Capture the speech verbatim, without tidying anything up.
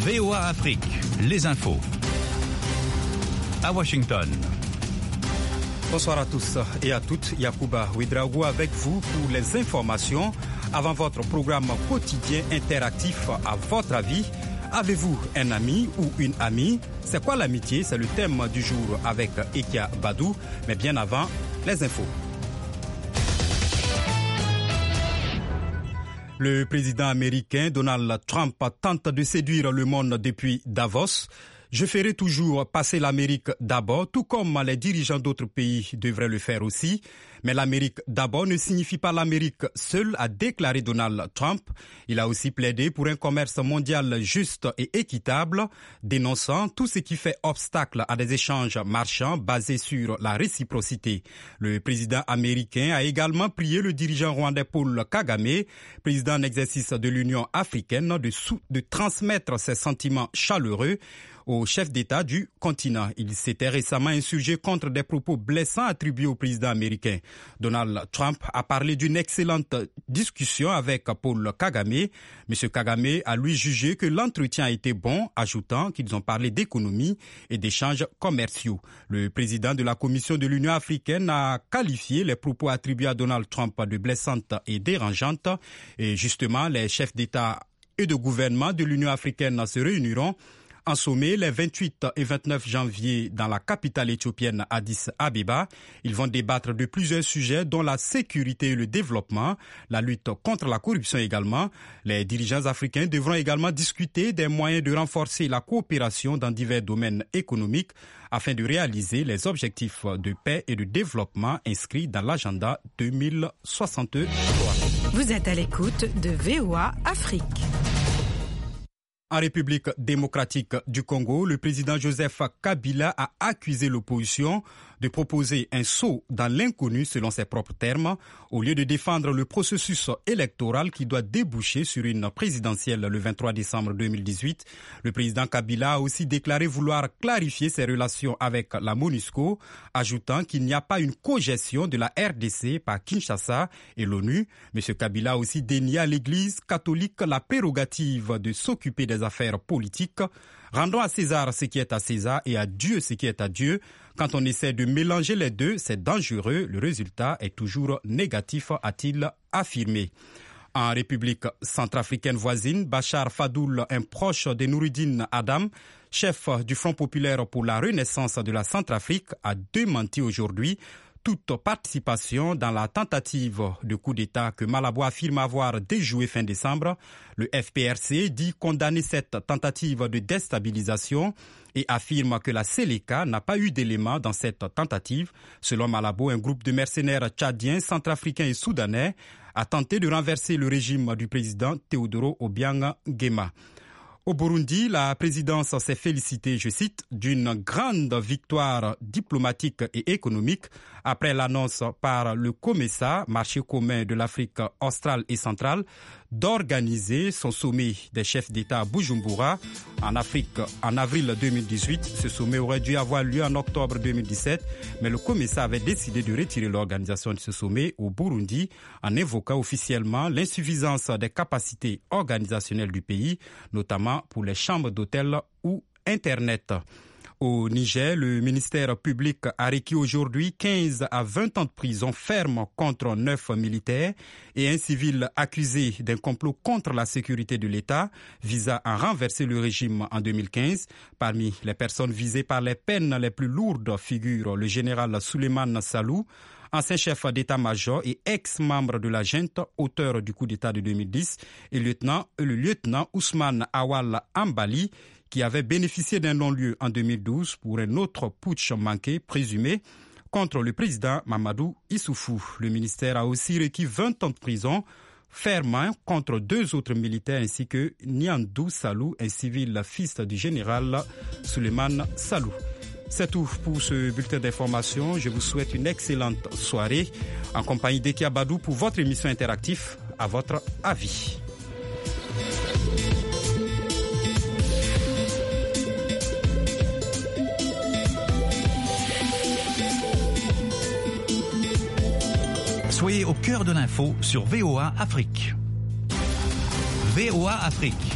V O A Afrique, les infos. À Washington. Bonsoir à tous et à toutes. Yacouba Ouedraogo avec vous pour les informations avant votre programme quotidien interactif. À votre avis, avez-vous un ami ou une amie? C'est quoi l'amitié? C'est le thème du jour avec Ekia Badou. Mais bien avant, les infos. Le président américain Donald Trump tente de séduire le monde depuis Davos. Je ferai toujours passer l'Amérique d'abord, tout comme les dirigeants d'autres pays devraient le faire aussi. Mais l'Amérique d'abord ne signifie pas l'Amérique seule, a déclaré Donald Trump. Il a aussi plaidé pour un commerce mondial juste et équitable, dénonçant tout ce qui fait obstacle à des échanges marchands basés sur la réciprocité. Le président américain a également prié le dirigeant rwandais Paul Kagame, président en exercice de l'Union africaine, de, sou- de transmettre ses sentiments chaleureux au chef d'État du continent. Il s'était récemment insurgé contre des propos blessants attribués au président américain. Donald Trump a parlé d'une excellente discussion avec Paul Kagame. Monsieur Kagame a lui jugé que l'entretien a été bon, ajoutant qu'ils ont parlé d'économie et d'échanges commerciaux. Le président de la Commission de l'Union africaine a qualifié les propos attribués à Donald Trump de blessantes et dérangeantes. Et justement, les chefs d'État et de gouvernement de l'Union africaine se réuniront en sommet les vingt-huit et vingt-neuf janvier dans la capitale éthiopienne Addis Abeba. Ils vont débattre de plusieurs sujets dont la sécurité et le développement, la lutte contre la corruption également. Les dirigeants africains devront également discuter des moyens de renforcer la coopération dans divers domaines économiques afin de réaliser les objectifs de paix et de développement inscrits dans l'agenda deux mille soixante-trois. Vous êtes à l'écoute de V O A Afrique. En République démocratique du Congo, le président Joseph Kabila a accusé l'opposition de proposer un saut dans l'inconnu selon ses propres termes, au lieu de défendre le processus électoral qui doit déboucher sur une présidentielle le vingt-trois décembre deux mille dix-huit. Le président Kabila a aussi déclaré vouloir clarifier ses relations avec la MONUSCO, ajoutant qu'il n'y a pas une cogestion de la R D C par Kinshasa et l'ONU. M. Kabila a aussi dénié à l'Église catholique la prérogative de s'occuper des affaires politiques. Rendons à César ce qui est à César et à Dieu ce qui est à Dieu. Quand on essaie de mélanger les deux, c'est dangereux. Le résultat est toujours négatif, a-t-il affirmé. En République centrafricaine voisine, Bachar Fadoul, un proche de Noureddine Adam, chef du Front populaire pour la renaissance de la Centrafrique, a démenti aujourd'hui toute participation dans la tentative de coup d'État que Malabo affirme avoir déjoué fin décembre. Le F P R C dit condamner cette tentative de déstabilisation et affirme que la Séléka n'a pas eu d'éléments dans cette tentative. Selon Malabo, un groupe de mercenaires tchadiens, centrafricains et soudanais a tenté de renverser le régime du président Teodoro Obiang Nguema. Au Burundi, la présidence s'est félicitée, je cite, d'une grande victoire diplomatique et économique après l'annonce par le COMESA, marché commun de l'Afrique australe et centrale, d'organiser son sommet des chefs d'État à Bujumbura en Afrique en avril deux mille dix-huit. Ce sommet aurait dû avoir lieu en octobre deux mille dix-sept, mais le COMESA avait décidé de retirer l'organisation de ce sommet au Burundi en évoquant officiellement l'insuffisance des capacités organisationnelles du pays, notamment pour les chambres d'hôtel ou Internet. Au Niger, le ministère public a requis aujourd'hui quinze à vingt ans de prison ferme contre neuf militaires et un civil accusé d'un complot contre la sécurité de l'État visant à renverser le régime en deux mille quinze. Parmi les personnes visées par les peines les plus lourdes figurent le général Souleymane Salou, ancien chef d'état-major et ex-membre de la junte, auteur du coup d'État de deux mille dix, et le lieutenant, le lieutenant Ousmane Awal Ambali, qui avait bénéficié d'un non-lieu en deux mille douze pour un autre putsch manqué présumé contre le président Mamadou Issoufou. Le ministère a aussi requis vingt ans de prison ferme contre deux autres militaires ainsi que Niandou Salou, un civil fils du général Souleymane Salou. C'est tout pour ce bulletin d'information. Je vous souhaite une excellente soirée en compagnie d'Ekia Badou pour votre émission interactive à votre avis. Soyez au cœur de l'info sur V O A Afrique. V O A Afrique,